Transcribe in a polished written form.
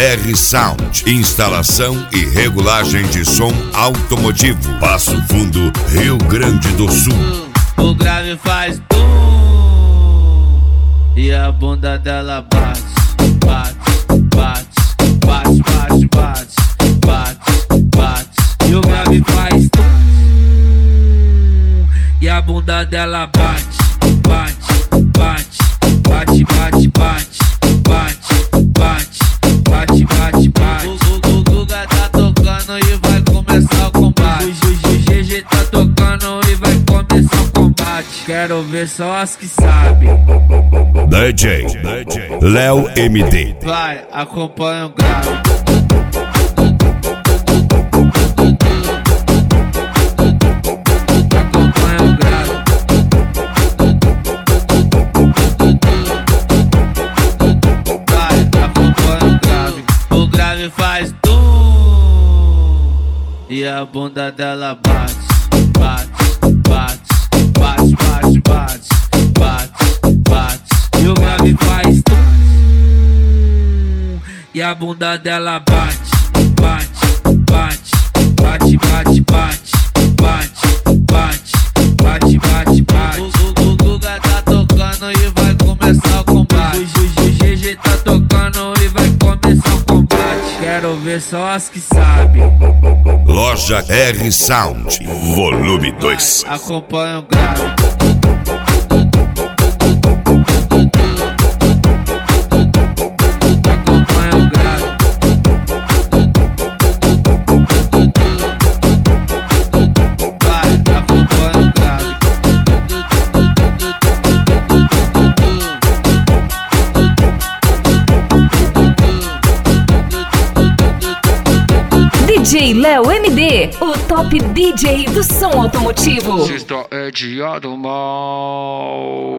R Sound, instalação e regulagem de som automotivo. Passo Fundo, Rio Grande do Sul. O grave faz e a bunda dela bate, bate, bate, bate, bate, bate, bate, bate. E o grave faz e a bunda dela bate, bate, bate, bate, bate, bate, bate, bate, bate, bate. O Guga tá tocando e vai começar o combate. O GG tá tocando e vai começar o combate. Quero ver só as que sabem. DJ Léo MD. Vai, acompanha o grave. Acompanha o grave. Vai, acompanha o grave. O grave faz e a bunda dela bate, bate, bate, bate, bate, bate, bate, bate. E o grave faz e a bunda dela bate, bate, bate, bate, bate, bate, bate, bate, bate, bate. O Guga tá tocando e vai começar o combate. O GG tá tocando e vai começar o combate. Quero ver só as que sabem. Loja R Sound, volume 2. Acompanha o grave. Acompanha o grave. Vai, acompanha o grave. DJ Léo MD, o top DJ do som automotivo. Cê está é dia do mal.